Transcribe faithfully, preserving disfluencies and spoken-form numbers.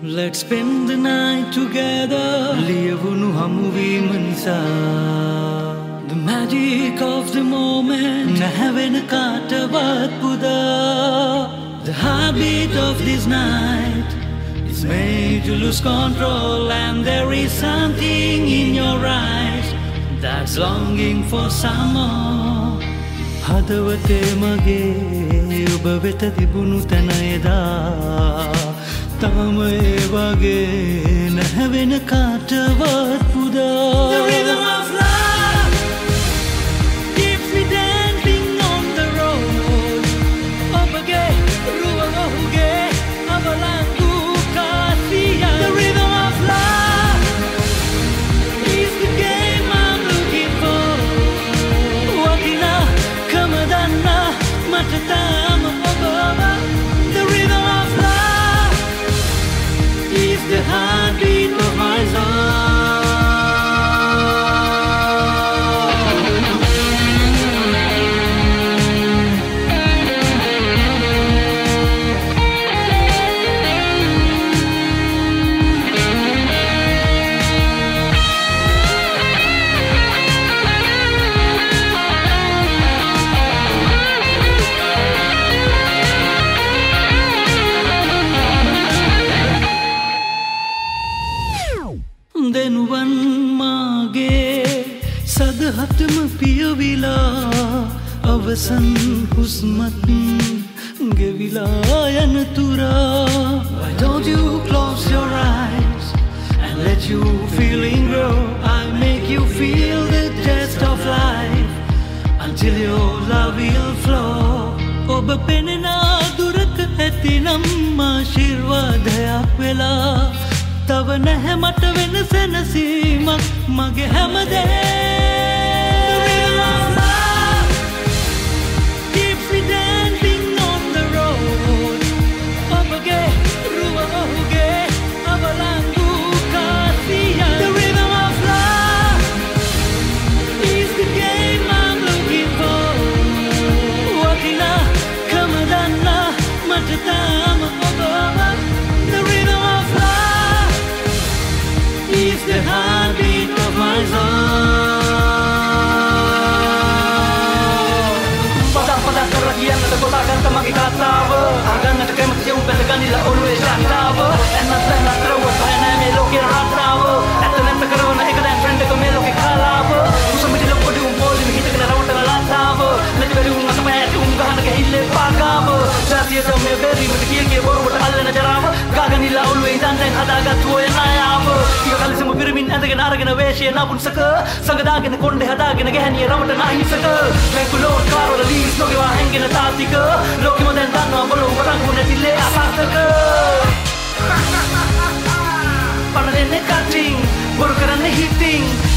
Let's spend the night together. Liyavunu hamuveema nisa. The magic of the moment. Nahavena kaatawath puda. The heartbeat of this night is made to lose control, and there is something in your eyes that's longing for some more. Hadawate mage oba weta tibunu tana eda tama e wage nahavena kaatawath puda. The rhythm of love keeps me dancing on the road. Obage ruwa ohuge avalangu kasiya. The rhythm of love is the game I'm looking for. Wakina kamadanna matatama obaba. The rhythm of love is the heartbeat of my soul. Denuwan mage sadahatම පියවිලා අවසන් හුස්මත් ගෙවිලා යන තුරා. Why don't you close your eyes and let your feeling grow? I make you feel the taste of life until your love will flow. ඔබ පෙනෙන දුරක ඇතිනම් ආශිර්වාදයක් වෙලා තව නැහැ මට වෙන සැනසීමක් මගේ හැමදේ. The rhythm of love keeps me dancing on the road. ඔබගේ රුව ඔහුගේ අවලංගු කාසිය. The rhythm of love is the game I'm looking for. වටිනා කමදන්න මට තාම ඔබ. The rhythm of love is the heartbeat of my soul. Pada-pada keragian na tagotagan ka makikatawa. Agan na takay matiyong palagan nila always shaktawa. And not then not throw us by an emelo kiratawa. At the left karoon na ikaw na friend ka melo kikalawa. Kung sa midilog ko di umpoli makita ka na rawat na latawa. Medyo yung nasa payat yung gahan na kahile pagawa. Jatiya sa may berry matikil kaya boro wata ala na jarawa. Gagan nila always dandang hadagat tuwa na yawa. Kalisam piramin andagan aragana veshe na bunsaka sangadagana konde hadagana gehani rawata na hisaka. Menkulo karo la lis no gewa hengena tatika. Loki moden danna bolo warangu na dile asataka. Panalene cutting, boru karane hitting.